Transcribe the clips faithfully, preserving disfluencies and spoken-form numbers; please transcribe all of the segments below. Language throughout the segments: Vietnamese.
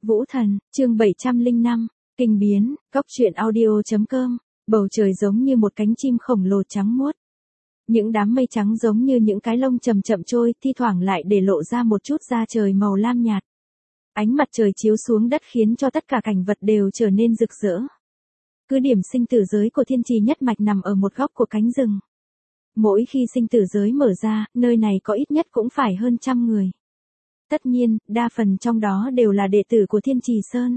Vũ Thần, chương bảy trăm lẻ năm, Kinh biến, Cóc truyện audio chấm com, bầu trời giống như một cánh chim khổng lồ trắng muốt. Những đám mây trắng giống như những cái lông chậm chậm trôi, thi thoảng lại để lộ ra một chút da trời màu lam nhạt. Ánh mặt trời chiếu xuống đất khiến cho tất cả cảnh vật đều trở nên rực rỡ. Cứ điểm sinh tử giới của Thiên Trì Nhất Mạch nằm ở một góc của cánh rừng. Mỗi khi sinh tử giới mở ra, nơi này có ít nhất cũng phải hơn trăm người. Tất nhiên, đa phần trong đó đều là đệ tử của Thiên Trì Sơn.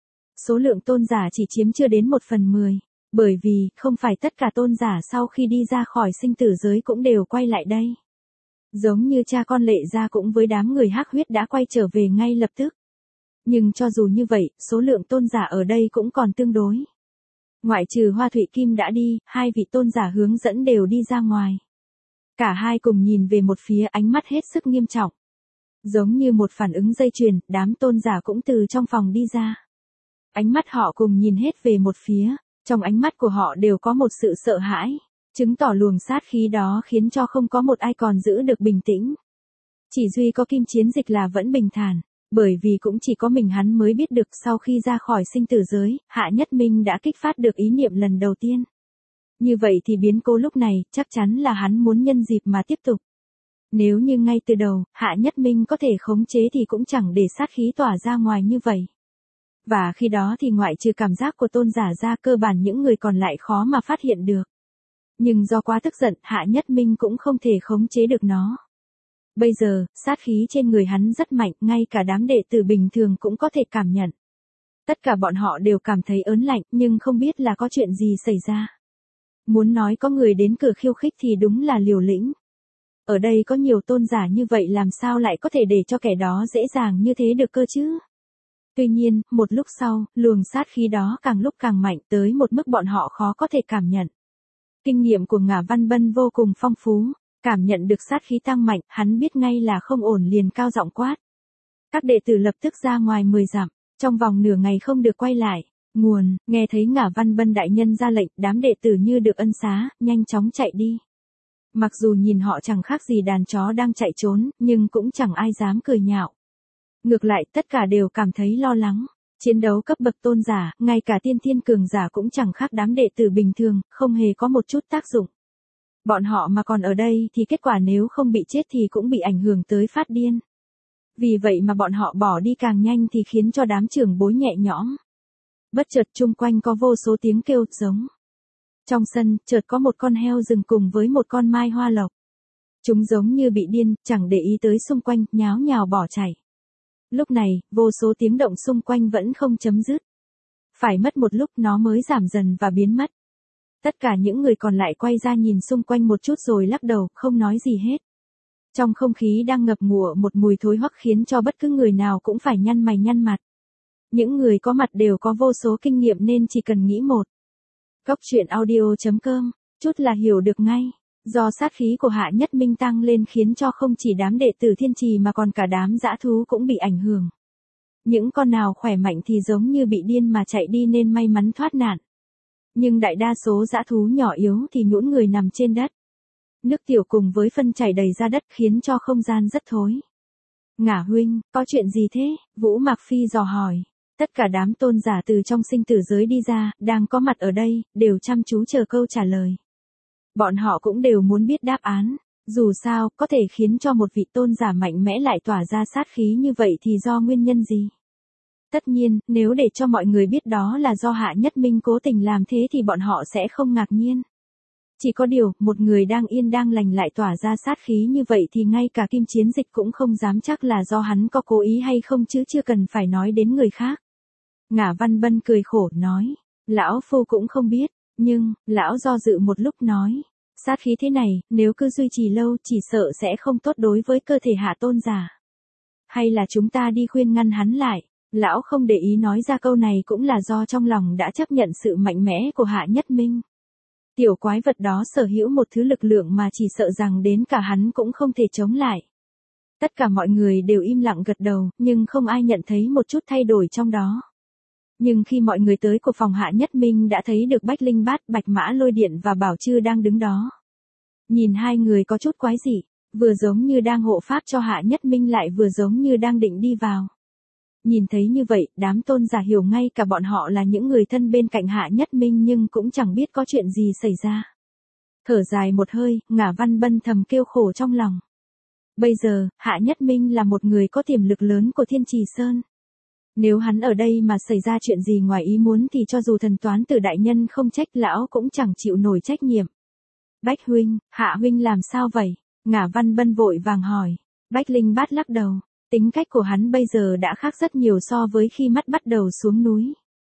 Số lượng tôn giả chỉ chiếm chưa đến một phần mười, bởi vì không phải tất cả tôn giả sau khi đi ra khỏi sinh tử giới cũng đều quay lại đây. Giống như cha con Lệ Gia cũng với đám người hắc huyết đã quay trở về ngay lập tức. Nhưng cho dù như vậy, số lượng tôn giả ở đây cũng còn tương đối. Ngoại trừ Hoa Thụy Kim đã đi, hai vị tôn giả hướng dẫn đều đi ra ngoài. Cả hai cùng nhìn về một phía, ánh mắt hết sức nghiêm trọng. Giống như một phản ứng dây chuyền, đám tôn giả cũng từ trong phòng đi ra. Ánh mắt họ cùng nhìn hết về một phía, trong ánh mắt của họ đều có một sự sợ hãi, chứng tỏ luồng sát khí đó khiến cho không có một ai còn giữ được bình tĩnh. Chỉ duy có Kim Chiến Dịch là vẫn bình thản, bởi vì cũng chỉ có mình hắn mới biết được sau khi ra khỏi sinh tử giới, Hạ Nhất Minh đã kích phát được ý niệm lần đầu tiên. Như vậy thì biến cố lúc này, chắc chắn là hắn muốn nhân dịp mà tiếp tục. Nếu như ngay từ đầu, Hạ Nhất Minh có thể khống chế thì cũng chẳng để sát khí tỏa ra ngoài như vậy. Và khi đó thì ngoại trừ cảm giác của tôn giả ra, cơ bản những người còn lại khó mà phát hiện được. Nhưng do quá tức giận, Hạ Nhất Minh cũng không thể khống chế được nó. Bây giờ, sát khí trên người hắn rất mạnh, ngay cả đám đệ tử bình thường cũng có thể cảm nhận. Tất cả bọn họ đều cảm thấy ớn lạnh, nhưng không biết là có chuyện gì xảy ra. Muốn nói có người đến cửa khiêu khích thì đúng là liều lĩnh. Ở đây có nhiều tôn giả như vậy, làm sao lại có thể để cho kẻ đó dễ dàng như thế được cơ chứ? Tuy nhiên, một lúc sau, luồng sát khí đó càng lúc càng mạnh tới một mức bọn họ khó có thể cảm nhận. Kinh nghiệm của Ngả Văn Bân vô cùng phong phú, cảm nhận được sát khí tăng mạnh, hắn biết ngay là không ổn liền cao giọng quát. Các đệ tử lập tức ra ngoài mười dặm, trong vòng nửa ngày không được quay lại. Nguồn, nghe thấy Ngả Văn Bân đại nhân ra lệnh, đám đệ tử như được ân xá, nhanh chóng chạy đi. Mặc dù nhìn họ chẳng khác gì đàn chó đang chạy trốn, nhưng cũng chẳng ai dám cười nhạo. Ngược lại, tất cả đều cảm thấy lo lắng. Chiến đấu cấp bậc tôn giả, ngay cả tiên thiên cường giả cũng chẳng khác đám đệ tử bình thường, không hề có một chút tác dụng. Bọn họ mà còn ở đây thì kết quả nếu không bị chết thì cũng bị ảnh hưởng tới phát điên. Vì vậy mà bọn họ bỏ đi càng nhanh thì khiến cho đám trưởng bối nhẹ nhõm. Bất chợt chung quanh có vô số tiếng kêu giống. Trong sân, chợt có một con heo rừng cùng với một con mai hoa lộc. Chúng giống như bị điên, chẳng để ý tới xung quanh, nháo nhào bỏ chạy. Lúc này, vô số tiếng động xung quanh vẫn không chấm dứt. Phải mất một lúc nó mới giảm dần và biến mất. Tất cả những người còn lại quay ra nhìn xung quanh một chút rồi lắc đầu, không nói gì hết. Trong không khí đang ngập ngụa một mùi thối hoắc khiến cho bất cứ người nào cũng phải nhăn mày nhăn mặt. Những người có mặt đều có vô số kinh nghiệm nên chỉ cần nghĩ một. Cóc truyện audio chấm com, chút là hiểu được ngay. Do sát khí của Hạ Nhất Minh tăng lên khiến cho không chỉ đám đệ tử Thiên Trì mà còn cả đám dã thú cũng bị ảnh hưởng. Những con nào khỏe mạnh thì giống như bị điên mà chạy đi nên may mắn thoát nạn. Nhưng đại đa số dã thú nhỏ yếu thì nhũn người nằm trên đất. Nước tiểu cùng với phân chảy đầy ra đất khiến cho không gian rất thối. Ngả huynh, có chuyện gì thế? Vũ Mạc Phi dò hỏi. Tất cả đám tôn giả từ trong sinh tử giới đi ra, đang có mặt ở đây, đều chăm chú chờ câu trả lời. Bọn họ cũng đều muốn biết đáp án. Dù sao, có thể khiến cho một vị tôn giả mạnh mẽ lại tỏa ra sát khí như vậy thì do nguyên nhân gì? Tất nhiên, nếu để cho mọi người biết đó là do Hạ Nhất Minh cố tình làm thế thì bọn họ sẽ không ngạc nhiên. Chỉ có điều, một người đang yên đang lành lại tỏa ra sát khí như vậy thì ngay cả Kim Chiến Dịch cũng không dám chắc là do hắn có cố ý hay không chứ chưa cần phải nói đến người khác. Ngả Văn Bân cười khổ nói, lão phu cũng không biết, nhưng, lão do dự một lúc nói, sát khí thế này, nếu cứ duy trì lâu chỉ sợ sẽ không tốt đối với cơ thể Hạ tôn giả. Hay là chúng ta đi khuyên ngăn hắn lại. Lão không để ý nói ra câu này cũng là do trong lòng đã chấp nhận sự mạnh mẽ của Hạ Nhất Minh. Tiểu quái vật đó sở hữu một thứ lực lượng mà chỉ sợ rằng đến cả hắn cũng không thể chống lại. Tất cả mọi người đều im lặng gật đầu, nhưng không ai nhận thấy một chút thay đổi trong đó. Nhưng khi mọi người tới của phòng Hạ Nhất Minh đã thấy được Bách Linh Bát, Bạch Mã Lôi Điện và Bảo Chư đang đứng đó. Nhìn hai người có chút quái dị, vừa giống như đang hộ pháp cho Hạ Nhất Minh lại vừa giống như đang định đi vào. Nhìn thấy như vậy, đám tôn giả hiểu ngay cả bọn họ là những người thân bên cạnh Hạ Nhất Minh nhưng cũng chẳng biết có chuyện gì xảy ra. Thở dài một hơi, Ngả Văn Bân thầm kêu khổ trong lòng. Bây giờ, Hạ Nhất Minh là một người có tiềm lực lớn của Thiên Trì Sơn. Nếu hắn ở đây mà xảy ra chuyện gì ngoài ý muốn thì cho dù thần toán tử đại nhân không trách lão cũng chẳng chịu nổi trách nhiệm. Bách huynh, Hạ huynh làm sao vậy? Ngả Văn Bân vội vàng hỏi. Bách Linh Bát lắc đầu. Tính cách của hắn bây giờ đã khác rất nhiều so với khi mắt bắt đầu xuống núi.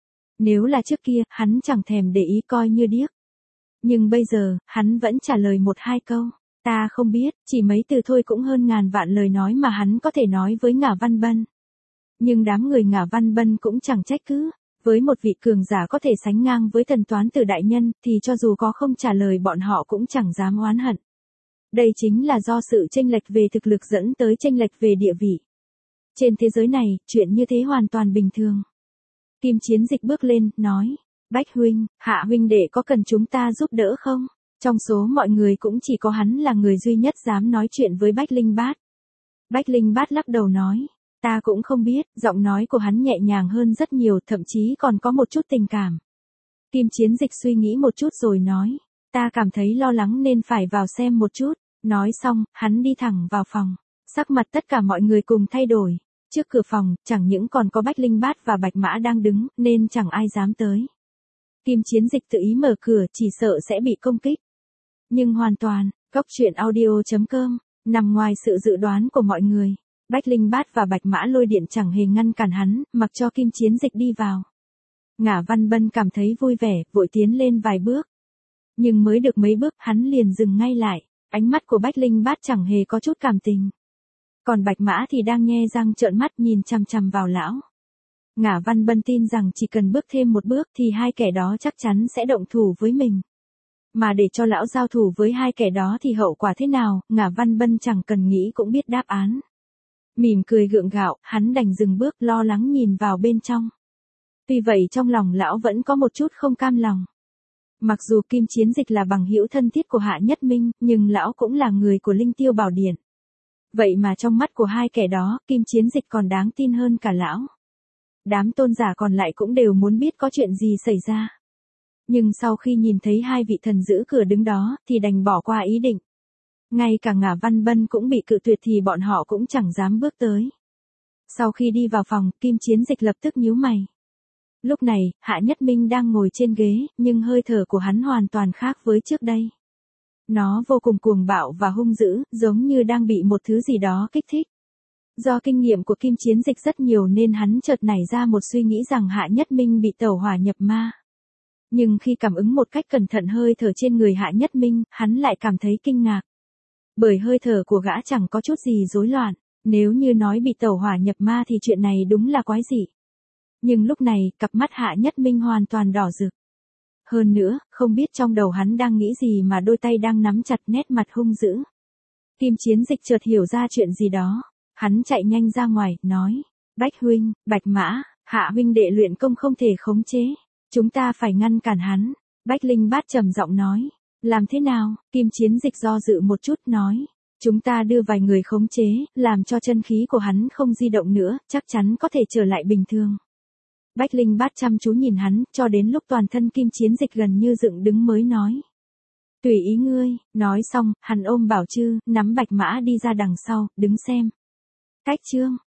Nếu là trước kia, hắn chẳng thèm để ý coi như điếc. Nhưng bây giờ, hắn vẫn trả lời một hai câu. Ta không biết, chỉ mấy từ thôi cũng hơn ngàn vạn lời nói mà hắn có thể nói với Ngả Văn Bân. Nhưng đám người Ngả Văn Bân cũng chẳng trách cứ. Với một vị cường giả có thể sánh ngang với thần toán tử đại nhân, thì cho dù có không trả lời bọn họ cũng chẳng dám oán hận. Đây chính là do sự chênh lệch về thực lực dẫn tới chênh lệch về địa vị. Trên thế giới này, chuyện như thế hoàn toàn bình thường. Kim Chiến Dịch bước lên, nói. Bách huynh, Hạ huynh đệ có cần chúng ta giúp đỡ không? Trong số mọi người cũng chỉ có hắn là người duy nhất dám nói chuyện với Bách Linh Bát. Bách Linh Bát lắc đầu nói. Ta cũng không biết, giọng nói của hắn nhẹ nhàng hơn rất nhiều, thậm chí còn có một chút tình cảm. Kim Chiến Dịch suy nghĩ một chút rồi nói. Ta cảm thấy lo lắng nên phải vào xem một chút. Nói xong, hắn đi thẳng vào phòng. Sắc mặt tất cả mọi người cùng thay đổi. Trước cửa phòng, chẳng những còn có Bách Linh Bát và Bạch Mã đang đứng, nên chẳng ai dám tới. Kim Chiến Dịch tự ý mở cửa, chỉ sợ sẽ bị công kích. Nhưng hoàn toàn, Cốc truyện audio chấm com, nằm ngoài sự dự đoán của mọi người. Bách Linh Bát và Bạch Mã Lôi Điện chẳng hề ngăn cản hắn, mặc cho Kim Chiến Dịch đi vào. Ngả Văn Bân cảm thấy vui vẻ, vội tiến lên vài bước. Nhưng mới được mấy bước, hắn liền dừng ngay lại. Ánh mắt của Bách Linh Bát chẳng hề có chút cảm tình. Còn Bạch Mã thì đang nhe răng trợn mắt nhìn chằm chằm vào lão. Ngả Văn Bân tin rằng chỉ cần bước thêm một bước thì hai kẻ đó chắc chắn sẽ động thủ với mình. Mà để cho lão giao thủ với hai kẻ đó thì hậu quả thế nào, Ngả Văn Bân chẳng cần nghĩ cũng biết đáp án. Mỉm cười gượng gạo, hắn đành dừng bước lo lắng nhìn vào bên trong. Tuy vậy trong lòng lão vẫn có một chút không cam lòng. Mặc dù Kim Chiến Dịch là bằng hữu thân thiết của Hạ Nhất Minh, nhưng lão cũng là người của Linh Tiêu Bảo Điện. Vậy mà trong mắt của hai kẻ đó, Kim Chiến Dịch còn đáng tin hơn cả lão. Đám tôn giả còn lại cũng đều muốn biết có chuyện gì xảy ra. Nhưng sau khi nhìn thấy hai vị thần giữ cửa đứng đó, thì đành bỏ qua ý định. Ngay cả Ngả Văn Bân cũng bị cự tuyệt thì bọn họ cũng chẳng dám bước tới. Sau khi đi vào phòng, Kim Chiến Dịch lập tức nhíu mày. Lúc này, Hạ Nhất Minh đang ngồi trên ghế, nhưng hơi thở của hắn hoàn toàn khác với trước đây. Nó vô cùng cuồng bạo và hung dữ, giống như đang bị một thứ gì đó kích thích. Do kinh nghiệm của Kim Chiến Dịch rất nhiều nên hắn chợt nảy ra một suy nghĩ rằng Hạ Nhất Minh bị tẩu hỏa nhập ma. Nhưng khi cảm ứng một cách cẩn thận hơi thở trên người Hạ Nhất Minh, hắn lại cảm thấy kinh ngạc. Bởi hơi thở của gã chẳng có chút gì rối loạn, nếu như nói bị tẩu hỏa nhập ma thì chuyện này đúng là quái dị. Nhưng lúc này, cặp mắt Hạ Nhất Minh hoàn toàn đỏ rực. Hơn nữa, không biết trong đầu hắn đang nghĩ gì mà đôi tay đang nắm chặt nét mặt hung dữ. Kim Chiến Dịch chợt hiểu ra chuyện gì đó. Hắn chạy nhanh ra ngoài, nói. Bách huynh, Bạch Mã, Hạ huynh đệ luyện công không thể khống chế. Chúng ta phải ngăn cản hắn. Bách Linh Bát trầm giọng nói. Làm thế nào? Kim Chiến Dịch do dự một chút nói. Chúng ta đưa vài người khống chế, làm cho chân khí của hắn không di động nữa, chắc chắn có thể trở lại bình thường. Bách Linh Bát chăm chú nhìn hắn, cho đến lúc toàn thân Kim Chiến Dịch gần như dựng đứng mới nói. Tùy ý ngươi, nói xong, hắn ôm Bảo Trư, nắm Bạch Mã đi ra đằng sau, đứng xem. Cách chương.